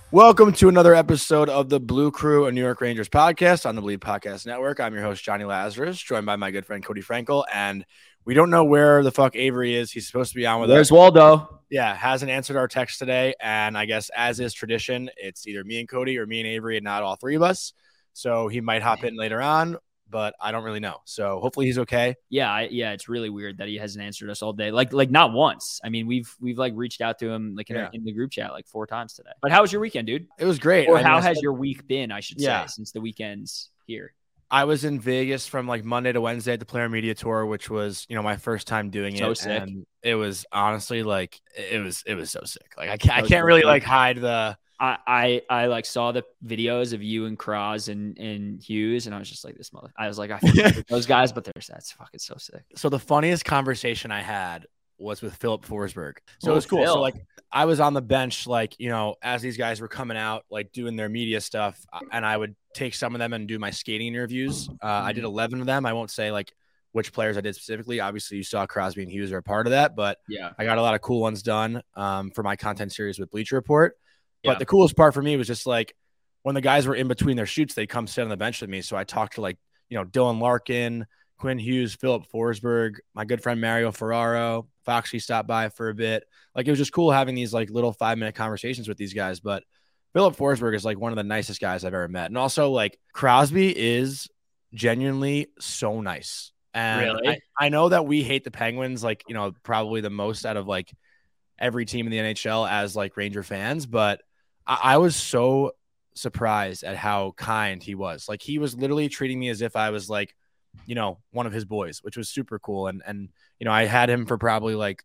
Welcome to another episode of the Blue Crew, a New York Rangers podcast on the Bleed Podcast Network. I'm your host, Johnny Lazarus, joined by my good friend, Cody Frankel. And we don't know where the fuck Avery is. He's supposed to be on with us. Where's Waldo? Yeah, hasn't answered our text today. And I guess as is tradition, it's either me and Cody or me and Avery and not all three of us. So he might hop in later on, but I don't really know. So hopefully he's okay. Yeah, it's really weird that he hasn't answered us all day. Like not once. I mean, we've like reached out to him like in the group chat like 4 times today. But how was your weekend, dude? It was great. Or how has your week been, I should say, since the weekend's here? I was in Vegas from like Monday to Wednesday at the Player Media Tour, which was, my first time doing it. So sick. And it was honestly like it was so sick. Like I can't really like hide the. I like saw the videos of you and Kraz and Hughes, and I was just like, this mother. I was like, I forget those guys, but that's fucking so sick. So the funniest conversation I had was with Philip Forsberg. So it was cool. Phil. So like I was on the bench, like, as these guys were coming out, like doing their media stuff, and I would take some of them and do my skating interviews. I did 11 of them. I won't say like which players I did specifically. Obviously, you saw Crosby and Hughes are a part of that, but yeah, I got a lot of cool ones done for my content series with Bleacher Report. But yeah. the coolest part for me was just like when the guys were in between their shoots, they'd come sit on the bench with me. So I talked to like, Dylan Larkin, Quinn Hughes, Philip Forsberg, my good friend Mario Ferraro, Foxy stopped by for a bit. Like it was just cool having these like little 5-minute conversations with these guys. But Philip Forsberg is like one of the nicest guys I've ever met. And also like Crosby is genuinely so nice. And really? I know that we hate the Penguins, like, probably the most out of like every team in the NHL as like Ranger fans, but I was so surprised at how kind he was. Like he was literally treating me as if I was like, one of his boys, which was super cool. And I had him for probably like,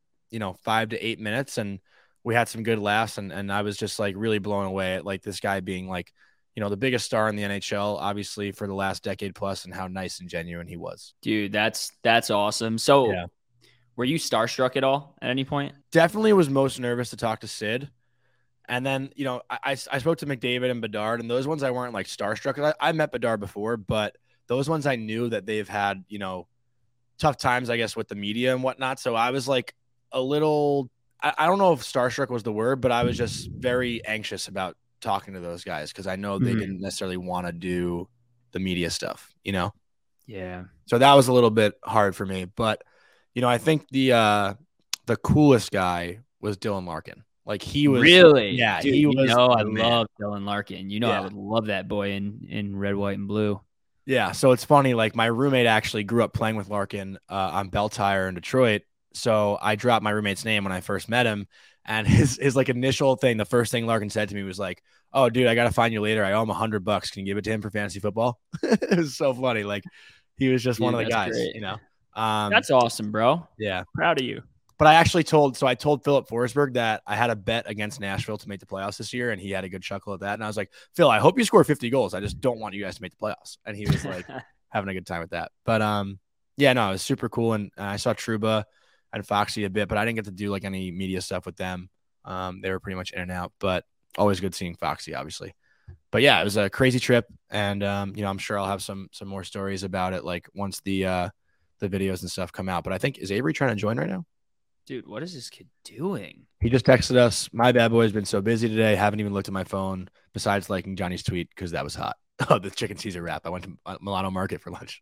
5 to 8 minutes, and we had some good laughs. And I was just like really blown away at like this guy being like, the biggest star in the NHL, obviously for the last decade plus, and how nice and genuine he was. Dude, that's awesome. So yeah. Were you starstruck at all at any point? Definitely was most nervous to talk to Sid. And then, I spoke to McDavid and Bedard, and those ones I weren't like starstruck. I met Bedard before, but those ones I knew that they've had, tough times, I guess, with the media and whatnot. So I was like a little, I don't know if starstruck was the word, but I was just very anxious about talking to those guys because I know they didn't necessarily want to do the media stuff, Yeah. So that was a little bit hard for me. But, I think the coolest guy was Dylan Larkin. Like he was really, yeah. Dude, he was. I love Dylan Larkin. I would love that boy in red, white, and blue. Yeah. So it's funny. Like my roommate actually grew up playing with Larkin on Bell Tire in Detroit. So I dropped my roommate's name when I first met him, and his like initial thing, the first thing Larkin said to me was like, "Oh, dude, I gotta find you later. I owe him $100. Can you give it to him for fantasy football?" It was so funny. Like he was just one of the guys. Great. That's awesome, bro. Yeah, proud of you. But I actually told Philip Forsberg that I had a bet against Nashville to make the playoffs this year, and he had a good chuckle at that. And I was like, Phil, I hope you score 50 goals. I just don't want you guys to make the playoffs. And he was like having a good time with that. But yeah, no, it was super cool. And I saw Trouba and Foxy a bit, but I didn't get to do like any media stuff with them. They were pretty much in and out, but always good seeing Foxy, obviously. But yeah, it was a crazy trip, and I'm sure I'll have some more stories about it like once the videos and stuff come out. But I think, is Avery trying to join right now? Dude, what is this kid doing? He just texted us, "My bad boy has been so busy today. Haven't even looked at my phone besides liking Johnny's tweet because that was hot." Oh, the chicken Caesar wrap. I went to Milano Market for lunch.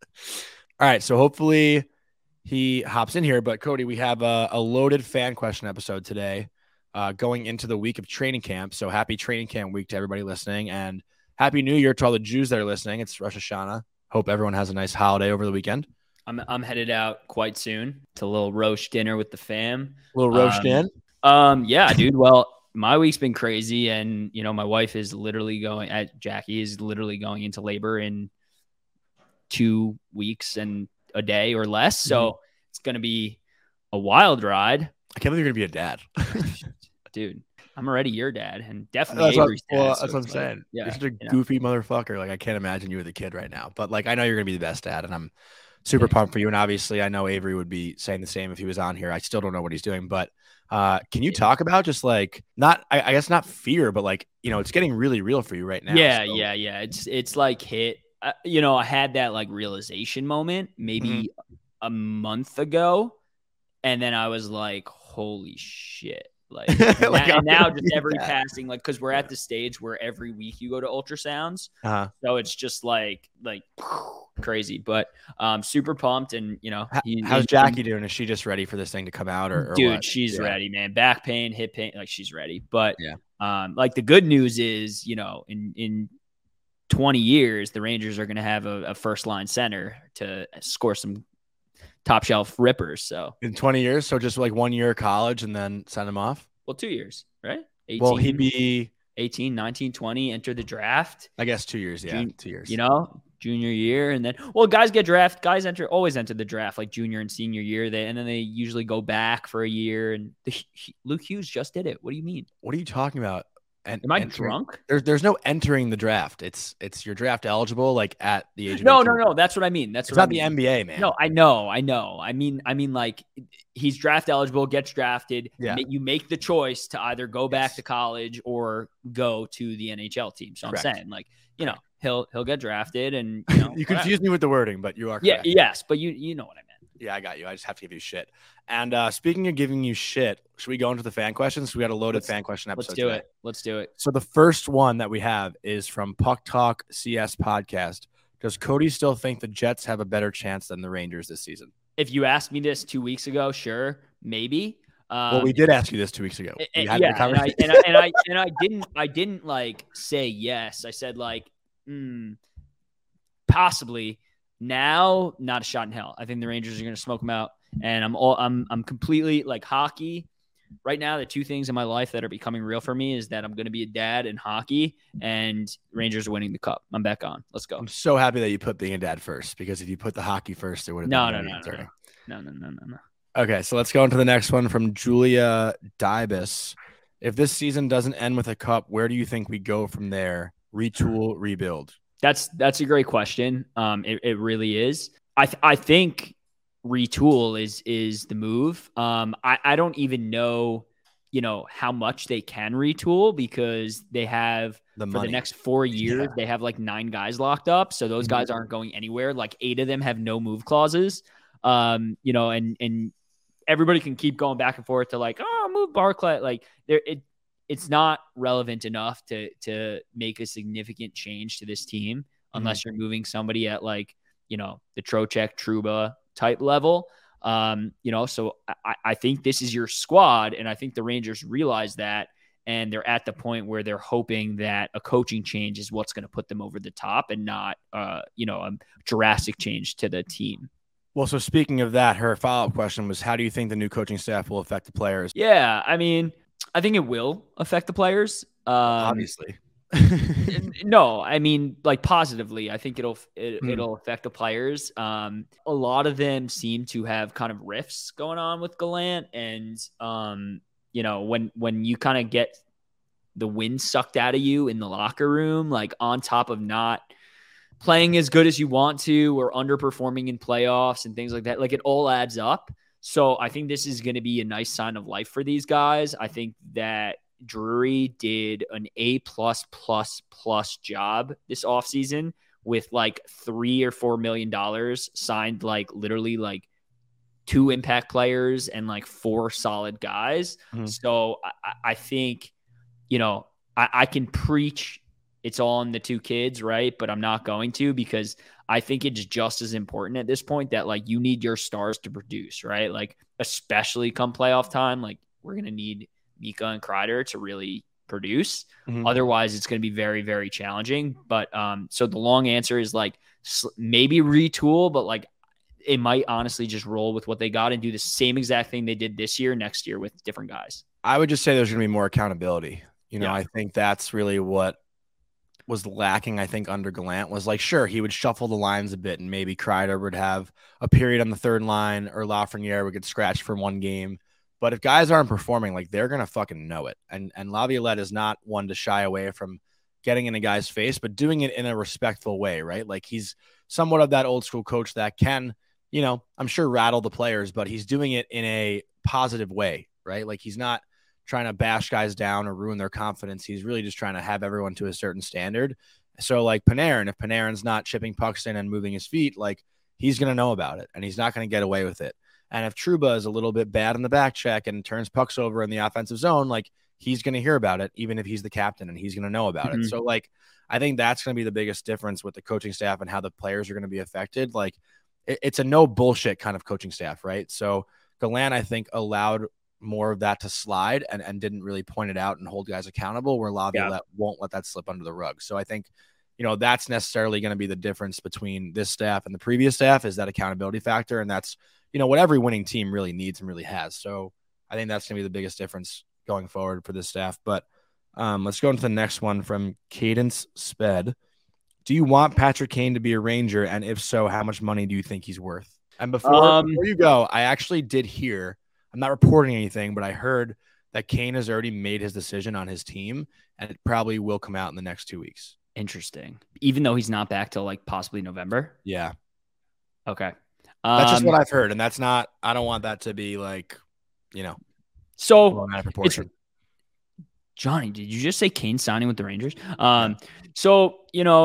All right. So hopefully he hops in here. But Cody, we have a loaded fan question episode today going into the week of training camp. So happy training camp week to everybody listening, and happy New Year to all the Jews that are listening. It's Rosh Hashanah. Hope everyone has a nice holiday over the weekend. I'm headed out quite soon to a little roast dinner with the fam. A little roast in? Yeah, dude. Well, my week's been crazy, and my wife is literally Jackie is literally going into labor in 2 weeks and a day or less. So it's gonna be a wild ride. I can't believe you're gonna be a dad. Dude, I'm already your dad, and definitely Avery's dad. That's what I'm saying. Yeah, you're such a goofy motherfucker. Like I can't imagine you with a kid right now. But like I know you're gonna be the best dad, and I'm super pumped for you. And obviously I know Avery would be saying the same if he was on here. I still don't know what he's doing, but can you talk about just like I guess not fear, but like, it's getting really real for you right now. Yeah. It's like hit, I had that like realization moment maybe a month ago. And then I was like, holy shit. Like, and now just every that. passing, like, because we're at the stage where every week you go to ultrasounds, so it's just like crazy. But super pumped, and how's Jackie doing? Is she just ready for this thing to come out, or dude? what? She's ready, man. Back pain, hip pain, like she's ready. But yeah, like the good news is, in 20 years, the Rangers are going to have a first line center to score some top shelf rippers. So in 20 years, so just like 1 year of college and then send him off. Well, 2 years, right? 18, well, he'd be 18, 19, 20, enter the draft. I guess 2 years. Yeah, 2 years. Junior year, and then guys get drafted. Guys always enter the draft like junior and senior year. And then they usually go back for a year. And Luke Hughes just did it. What do you mean? What are you talking about? Am I drunk? There's no entering the draft. It's you're draft eligible like at the age of No. That's what I mean. It's not the NBA, man. No, I know. I mean, like he's draft eligible, gets drafted. Yeah. You make the choice to either go back to college or go to the NHL team. So Correct. I'm saying, like, he'll get drafted, and you confused me with the wording, but you are correct. Yes, but you know what I meant. Yeah, I got you. I just have to give you shit. And speaking of giving you shit, should we go into the fan questions? We got a loaded fan question episode. Let's do it. So the first one that we have is from Puck Talk CS Podcast. Does Cody still think the Jets have a better chance than the Rangers this season? If you asked me this 2 weeks ago, sure, maybe. Well, we did ask you this 2 weeks ago. And I didn't like say yes. I said like possibly. Now, not a shot in hell. I think the Rangers are going to smoke them out, and I'm completely like hockey. Right now, the two things in my life that are becoming real for me is that I'm going to be a dad in hockey, and Rangers are winning the cup. I'm back on. Let's go. I'm so happy that you put being a dad first, because if you put the hockey first, it would have been No. Okay, so let's go into the next one from Julia Dibus. If this season doesn't end with a cup, where do you think we go from there? Retool, rebuild. That's a great question. It really is. I think retool is the move. I don't even know, how much they can retool, because they have for the next 4 years, they have like 9 guys locked up. So those guys aren't going anywhere. Like 8 of them have no move clauses. And everybody can keep going back and forth to like, oh, move Barclay. Like it's not relevant enough to make a significant change to this team unless you're moving somebody at like, the Trocheck, Trouba type level. So I think this is your squad, and I think the Rangers realize that, and they're at the point where they're hoping that a coaching change is what's going to put them over the top, and not, a drastic change to the team. Well, so speaking of that, her follow-up question was, how do you think the new coaching staff will affect the players? Yeah, I mean, I think it will affect the players. Obviously. No, I mean, like positively. I think it'll affect the players. A lot of them seem to have kind of rifts going on with Gallant, and when you kind of get the wind sucked out of you in the locker room, like on top of not playing as good as you want to, or underperforming in playoffs and things like that, like it all adds up. So I think this is going to be a nice sign of life for these guys. I think that Drury did an A++ job this offseason with like $3 or $4 million, signed like literally like 2 impact players and like 4 solid guys. So I think, I can preach it's all on the 2 kids, right? But I'm not going to, because I think it's just as important at this point that like you need your stars to produce, right? Like especially come playoff time, like we're going to need Mika and Kreider to really produce. Otherwise, it's going to be very, very challenging. But so the long answer is like maybe retool, but like it might honestly just roll with what they got and do the same exact thing they did this year, next year with different guys. I would just say there's going to be more accountability. I think that's really what was lacking, I think, under Gallant was like, sure, he would shuffle the lines a bit, and maybe Kreider would have a period on the third line, or Lafreniere would get scratched for one game. But if guys aren't performing, like they're going to fucking know it. And Laviolette is not one to shy away from getting in a guy's face, but doing it in a respectful way, right? Like he's somewhat of that old school coach that can, I'm sure rattle the players, but he's doing it in a positive way, right? Like he's not trying to bash guys down or ruin their confidence. He's really just trying to have everyone to a certain standard. So like Panarin, if Panarin's not chipping pucks in and moving his feet, like he's going to know about it, and he's not going to get away with it. And if Trouba is a little bit bad in the back check and turns pucks over in the offensive zone, like he's going to hear about it, even if he's the captain, and he's going to know about it. So like, I think that's going to be the biggest difference with the coaching staff and how the players are going to be affected. Like it's a no bullshit kind of coaching staff, right? So Gallant, I think, allowed more of that to slide and didn't really point it out and hold guys accountable, where Laviolette won't let that slip under the rug. So I think, that's necessarily going to be the difference between this staff and the previous staff, is that accountability factor. And that's, what every winning team really needs and really has. So I think that's going to be the biggest difference going forward for this staff. But let's go into the next one from Cadence Sped. Do you want Patrick Kane to be a Ranger? And if so, how much money do you think he's worth? And before you go, I actually did hear, I'm not reporting anything, but I heard that Kane has already made his decision on his team, and it probably will come out in the next 2 weeks. Interesting. Even though he's not back till like possibly November? Yeah. Okay. That's just what I've heard. And that's not, I don't want that to be like, so out of proportion. Johnny, did you just say Kane signing with the Rangers? So,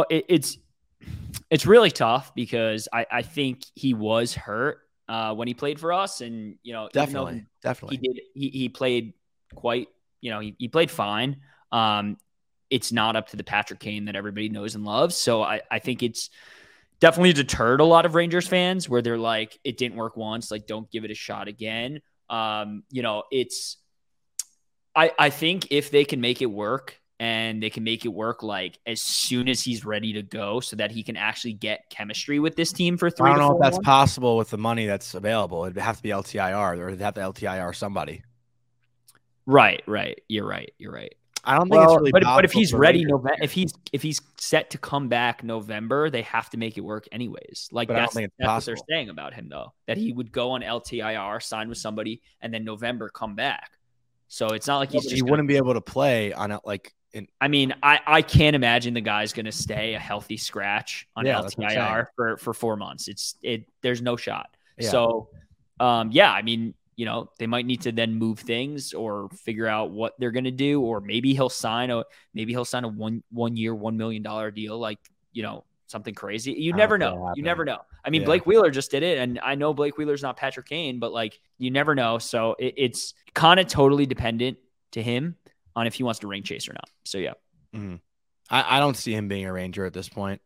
it's really tough because I think he was hurt when he played for us. And, definitely. He played quite, he played fine. It's not up to the Patrick Kane that everybody knows and loves. So I think it's definitely deterred a lot of Rangers fans where they're like, it didn't work once, like don't give it a shot again. I think if they can make it work, and they can make it work like as soon as he's ready to go, so that he can actually get chemistry with this team for 3 to 4 I don't know if that's months. possible with the money that's available. It'd have to be LTIR, or it'd have to LTIR somebody. Right. You're right. I don't think it's really but if he's ready, if he's set to come back November, they have to make it work anyways. Like that's what they're saying about him, though, that he would go on LTIR, sign with somebody, and then November come back. So it's not like he wouldn't be able to play on it. Like, I can't imagine the guy's going to stay a healthy scratch on LTIR for 4 months. There's no shot. Yeah. So, they might need to then move things or figure out what they're going to do, or maybe he'll sign a 1 year, $1 million deal, like, something crazy. You never know. You never know. Blake Wheeler just did it, and I know Blake Wheeler's not Patrick Kane, but like, you never know. So it's kind of totally dependent to him on if he wants to ring chase or not. So yeah. Mm-hmm. I don't see him being a Ranger at this point.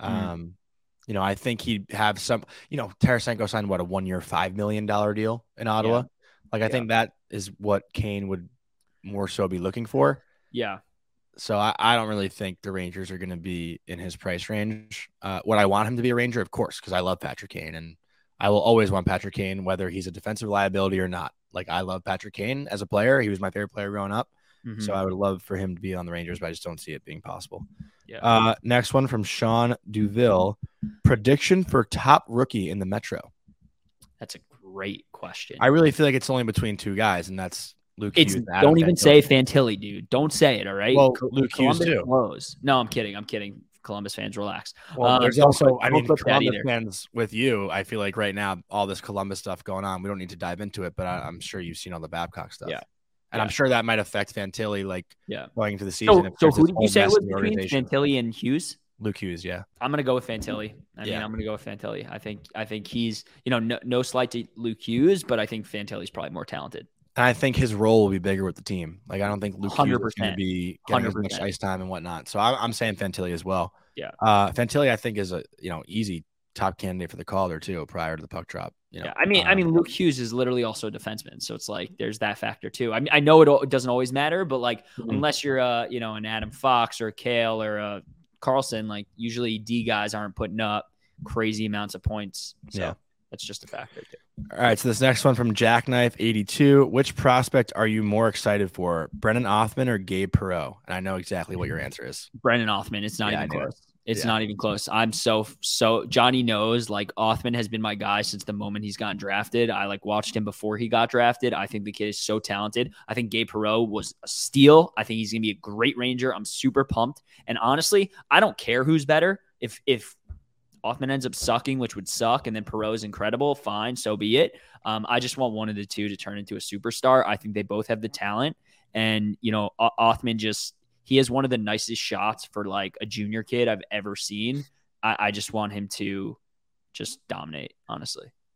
I think he'd have some, Tarasenko signed a 1 year, $5 million deal in Ottawa. Yeah. Like, I think that is what Kane would more so be looking for. Yeah. So I don't really think the Rangers are going to be in his price range. Would I want him to be a Ranger? Of course, because I love Patrick Kane, and I will always want Patrick Kane, whether he's a defensive liability or not. Like, I love Patrick Kane as a player. He was my favorite player growing up. Mm-hmm. So I would love for him to be on the Rangers, but I just don't see it being possible. Yeah. Next one from Sean Duville. Prediction for top rookie in the Metro. That's a great question. I really feel like it's only between two guys, and that's Luke Hughes. Don't even say Fantilli, dude. Don't say it, all right? Well, Luke Hughes too. Blows. No, I'm kidding. Columbus fans, relax. Well, there's also, Columbus fans with you. I feel like right now, all this Columbus stuff going on, we don't need to dive into it, but I'm sure you've seen all the Babcock stuff. Yeah. And I'm sure that might affect Fantilli, going into the season. So who did you say it was between Fantilli and Hughes? Luke Hughes, yeah. I'm gonna go with Fantilli. I'm gonna go with Fantilli. I think he's, no slight to Luke Hughes, but I think Fantilli's probably more talented. And I think his role will be bigger with the team. Like, I don't think Luke Hughes is going to be getting as much ice time and whatnot. So I'm saying Fantilli as well. Yeah. Fantilli, I think, is a easy top candidate for the Calder too, prior to the puck drop. Luke Hughes is literally also a defenseman, so it's like there's that factor too. I know it doesn't always matter, but like unless you're an Adam Fox or a Kale or a Carlson, like usually D guys aren't putting up crazy amounts of points. So that's just a factor too. All right, so this next one from Jackknife 82. Which prospect are you more excited for, Brennan Othmann or Gabe Perreault? And I know exactly what your answer is. Brennan Othmann. It's not even close. It's not even close. I'm so Johnny knows, like, Othmann has been my guy since the moment he's gotten drafted. I watched him before he got drafted. I think the kid is so talented. I think Gabe Perreault was a steal. I think he's going to be a great Ranger. I'm super pumped. And honestly, I don't care who's better. If Othmann ends up sucking, which would suck, and then Perreault is incredible, fine, so be it. I just want one of the two to turn into a superstar. I think they both have the talent. And, Othmann he has one of the nicest shots for like a junior kid I've ever seen. I just want him to just dominate, honestly.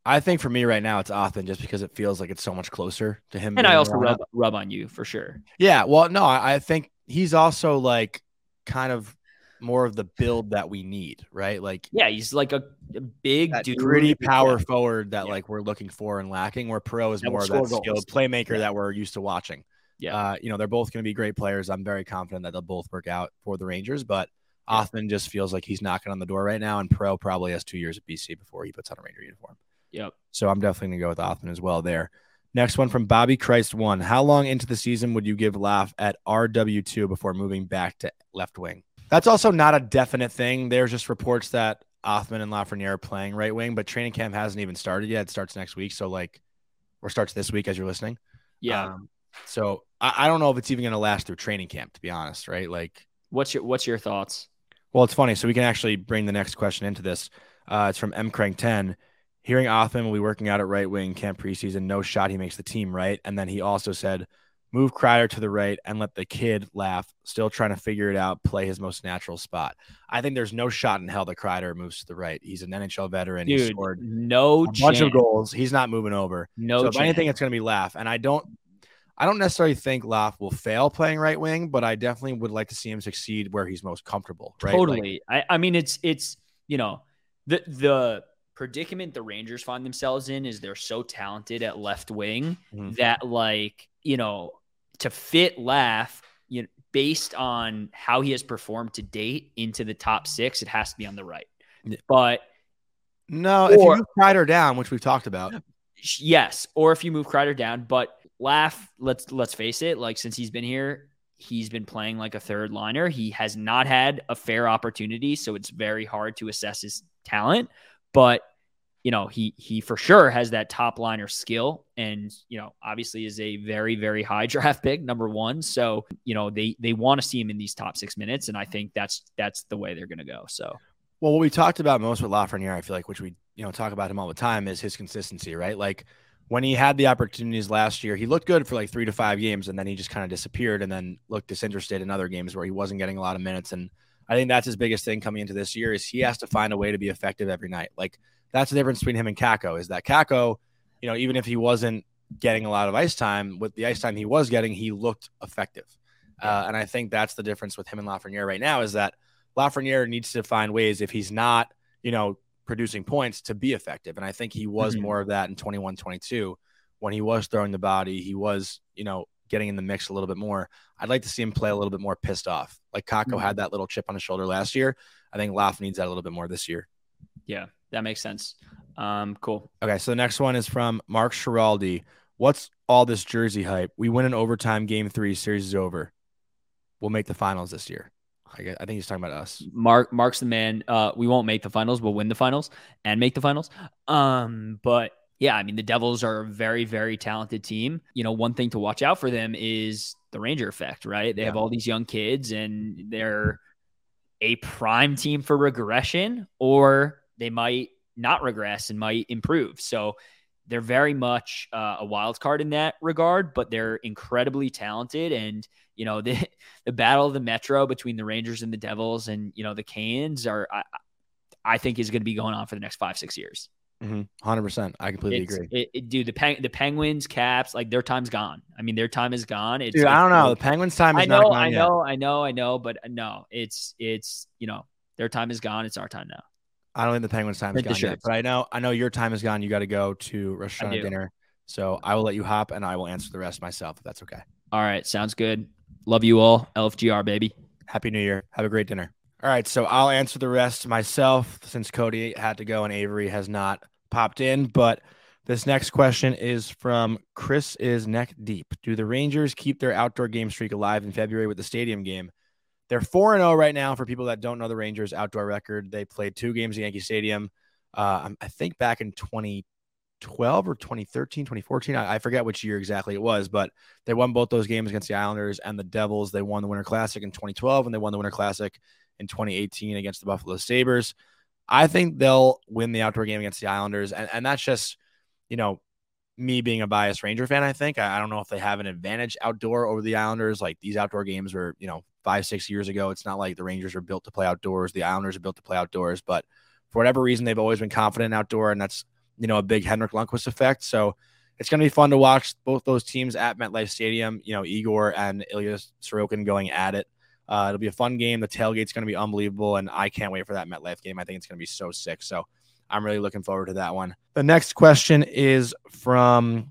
I think for me right now, it's Othman just because it feels like it's so much closer to him. And I Being also rub on you for sure. Yeah. Well, no, I think he's also like kind of more of the build that we need, right? Like, yeah, he's like a big dude, gritty power forward that like we're looking for and lacking, where Perreault is more of that skilled playmaker that we're used to watching. Yeah. They're both going to be great players. I'm very confident that they'll both work out for the Rangers, but Othman just feels like he's knocking on the door right now, and Perreault probably has 2 years at BC before he puts on a Ranger uniform. Yep. So I'm definitely going to go with Othman as well there. Next one from Bobby Christ 1. How long into the season would you give Laff at RW2 before moving back to left wing? That's also not a definite thing. There's just reports that Othman and Lafreniere are playing right wing, but training camp hasn't even started yet. It starts next week. So or starts this week as you're listening. Yeah. So I don't know if it's even going to last through training camp, to be honest, right? Like, what's your thoughts? Well, it's funny. So we can actually bring the next question into this. It's from M Crank 10. Hearing Othman will be working out at right wing camp preseason. No shot he makes the team, right? And then he also said, move Kreider to the right and let the kid Laff. Still trying to figure it out, play his most natural spot. I think there's no shot in hell that Kreider moves to the right. He's an NHL veteran. Dude, he scored a bunch of goals. He's not moving over. No, so if anything, it's going to be Laff. And I don't necessarily think Laff will fail playing right wing, but I definitely would like to see him succeed where he's most comfortable. Right? Totally. I mean, it's the predicament the Rangers find themselves in is they're so talented at left wing that to fit Laff, based on how he has performed to date into the top 6, it has to be on the right. But no, if you move Kreider down, which we've talked about, yes, or if you move Kreider down, but Laff, let's face it, like since he's been here, he's been playing like a third liner. He has not had a fair opportunity, so it's very hard to assess his talent. But he for sure has that top liner skill, and obviously is a very, very high draft pick, number 1. So they want to see him in these top 6 minutes, and I think that's the way they're going to go. So, well, what we talked about most with Lafreniere, I feel like, which we talk about him all the time, is his consistency, right? Like when he had the opportunities last year, he looked good for like 3 to 5 games, and then he just kind of disappeared, and then looked disinterested in other games where he wasn't getting a lot of minutes. And I think that's his biggest thing coming into this year is he has to find a way to be effective every night. Like that's the difference between him and Kakko is that Kakko, even if he wasn't getting a lot of ice time, with the ice time he was getting, he looked effective. And I think that's the difference with him and Lafreniere right now is that Lafreniere needs to find ways if he's not, producing points to be effective. And I think he was more of that in 21-22 when he was throwing the body. He was, getting in the mix a little bit more. I'd like to see him play a little bit more pissed off. Like Kakko had that little chip on his shoulder last year. I think Laff needs that a little bit more this year. Yeah, that makes sense. Cool. Okay, so the next one is from Mark Schiraldi. What's all this Jersey hype? We win in overtime, game 3, series is over. We'll make the finals this year. I think he's talking about us. Mark's the man. We won't make the finals. We'll win the finals and make the finals. But yeah, I mean, the Devils are a very, very talented team. One thing to watch out for them is the Ranger effect, right? They have all these young kids and they're a prime team for regression, or they might not regress and might improve. So they're very much a wild card in that regard, but they're incredibly talented. And, the battle of the Metro between the Rangers and the Devils and, the Canes I think is going to be going on for the next 5-6 years. 100%. I completely agree. Dude, the Penguins, Caps, like their time's gone. I mean, their time is gone. Dude, I don't know. The Penguins' time is not gone I know. But no, it's their time is gone. It's our time now. I don't think the Penguins' time is gone yet, but I know your time is gone. You got to go to Rosh Hashanah dinner. So I will let you hop and I will answer the rest myself if that's okay. All right. Sounds good. Love you all. LFGR, baby. Happy New Year. Have a great dinner. All right. So I'll answer the rest myself since Cody had to go and Avery has not popped in. But this next question is from Chris is neck deep. Do the Rangers keep their outdoor game streak alive in February with the stadium game? They're 4-0 right now for people that don't know the Rangers outdoor record. They played 2 games at Yankee Stadium. I think back in 2012 or 2013, 2014. I forget which year exactly it was, but they won both those games against the Islanders and the Devils. They won the Winter Classic in 2012 and they won the Winter Classic in 2018 against the Buffalo Sabres. I think they'll win the outdoor game against the Islanders. And that's just, me being a biased Ranger fan, I think. I don't know if they have an advantage outdoor over the Islanders. Like these outdoor games were, 5-6 years ago. It's not like the Rangers are built to play outdoors. The Islanders are built to play outdoors. But for whatever reason, they've always been confident outdoor. And that's a big Henrik Lundqvist effect. So it's going to be fun to watch both those teams at MetLife Stadium, Igor and Ilya Sorokin going at it. It'll be a fun game. The tailgate's going to be unbelievable, and I can't wait for that MetLife game. I think it's going to be so sick. So I'm really looking forward to that one. The next question is from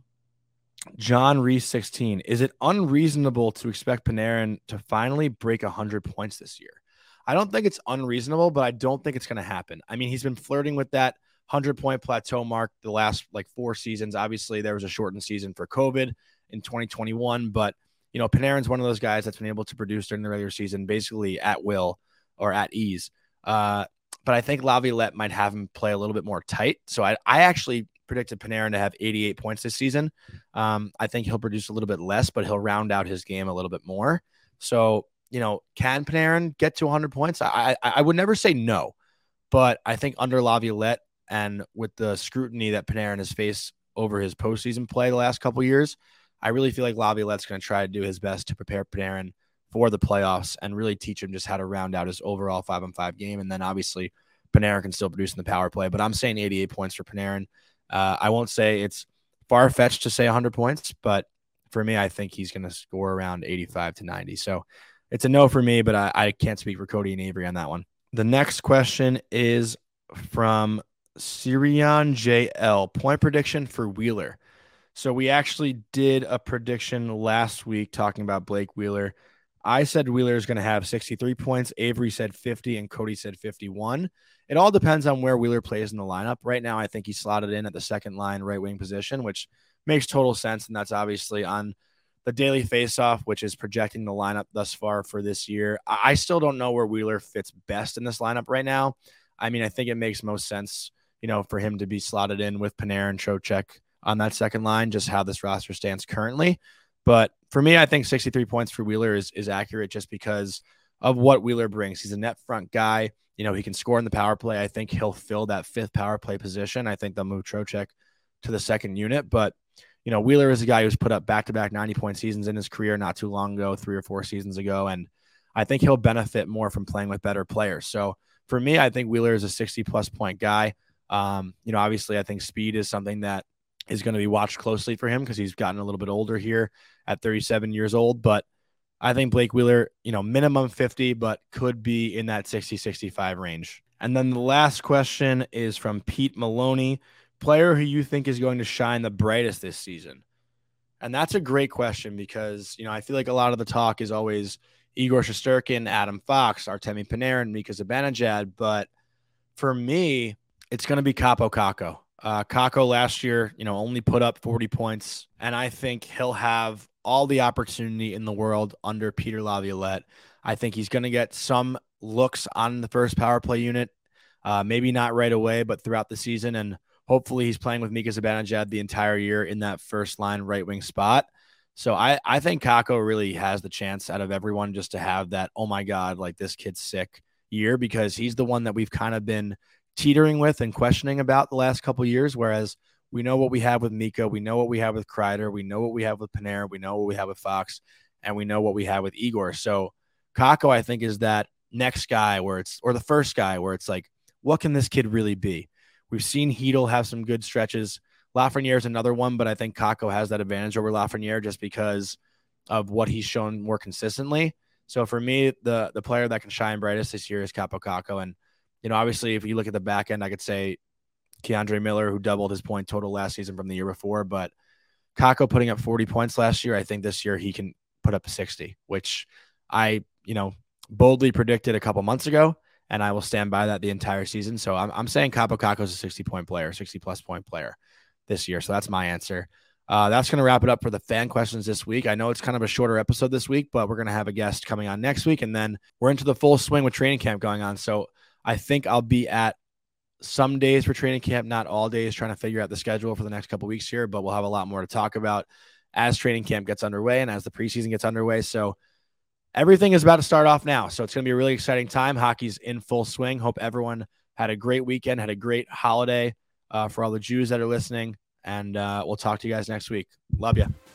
John Reese 16. Is it unreasonable to expect Panarin to finally break 100 points this year? I don't think it's unreasonable, but I don't think it's going to happen. I mean, he's been flirting with that 100-point plateau mark the last 4 seasons. Obviously, there was a shortened season for COVID in 2021, but Panarin's one of those guys that's been able to produce during the regular season basically at will or at ease. But I think Laviolette might have him play a little bit more tight. So I actually predicted Panarin to have 88 points this season. I think he'll produce a little bit less, but he'll round out his game a little bit more. So, can Panarin get to 100 points? I would never say no, but I think under Laviolette and with the scrutiny that Panarin has faced over his postseason play the last couple of years, I really feel like Laviolette's going to try to do his best to prepare Panarin for the playoffs and really teach him just how to round out his overall 5-on-5 game. And then obviously Panarin can still produce in the power play, but I'm saying 88 points for Panarin. I won't say it's far-fetched to say 100 points, but for me, I think he's going to score around 85 to 90. So it's a no for me, but I can't speak for Cody and Avery on that one. The next question is from Sirian JL. Point prediction for Wheeler. So we actually did a prediction last week talking about Blake Wheeler. I said Wheeler is going to have 63 points. Avery said 50 and Cody said 51. It all depends on where Wheeler plays in the lineup. Right now, I think he's slotted in at the second line right wing position, which makes total sense. And that's obviously on the daily faceoff, which is projecting the lineup thus far for this year. I still don't know where Wheeler fits best in this lineup right now. I mean, I think it makes most sense, for him to be slotted in with Panarin, Trocheck on that second line, just how this roster stands currently. But for me, I think 63 points for Wheeler is accurate just because of what Wheeler brings. He's a net front guy. He can score in the power play. I think he'll fill that 5th power play position. I think they'll move Trocheck to the second unit. But, Wheeler is a guy who's put up back-to-back 90-point seasons in his career not too long ago, 3 or 4 seasons ago. And I think he'll benefit more from playing with better players. So for me, I think Wheeler is a 60-plus point guy. Obviously, I think speed is something that is going to be watched closely for him because he's gotten a little bit older here at 37 years old. But I think Blake Wheeler, minimum 50, but could be in that 60-65 range. And then the last question is from Pete Maloney, player who you think is going to shine the brightest this season. And that's a great question because, I feel like a lot of the talk is always Igor Shesterkin, Adam Fox, Artemi Panarin, Mika Zibanejad. But for me, it's going to be Kaapo Kakko. Kakko last year, only put up 40 points, and I think he'll have all the opportunity in the world under Peter Laviolette. I think he's going to get some looks on the first power play unit, maybe not right away, but throughout the season, and hopefully he's playing with Mika Zibanejad the entire year in that first line right wing spot. So I think Kakko really has the chance out of everyone just to have that, oh my God, like this kid's sick year, because he's the one that we've kind of been teetering with and questioning about the last couple of years, whereas we know what we have with Mika, we know what we have with Kreider, we know what we have with Panarin, we know what we have with Fox, and we know what we have with Igor. So Kakko, I think, is that next guy or the first guy where it's like, what can this kid really be? We've seen Hedl have some good stretches. Lafreniere is another one, but I think Kakko has that advantage over Lafreniere just because of what he's shown more consistently. So for me, the player that can shine brightest this year is Kaapo Kakko. And, obviously, if you look at the back end, I could say Keandre Miller, who doubled his point total last season from the year before. But Kakko putting up 40 points last year, I think this year he can put up 60, which I, boldly predicted a couple months ago, and I will stand by that the entire season. So I'm saying Kaapo Kakko is a 60-point player, 60-plus point player this year. So that's my answer. That's going to wrap it up for the fan questions this week. I know it's kind of a shorter episode this week, but we're going to have a guest coming on next week, and then we're into the full swing with training camp going on. So I think I'll be at some days for training camp, not all days, trying to figure out the schedule for the next couple of weeks here, but we'll have a lot more to talk about as training camp gets underway and as the preseason gets underway. So everything is about to start off now. So it's going to be a really exciting time. Hockey's in full swing. Hope everyone had a great weekend, had a great holiday for all the Jews that are listening. And we'll talk to you guys next week. Love you.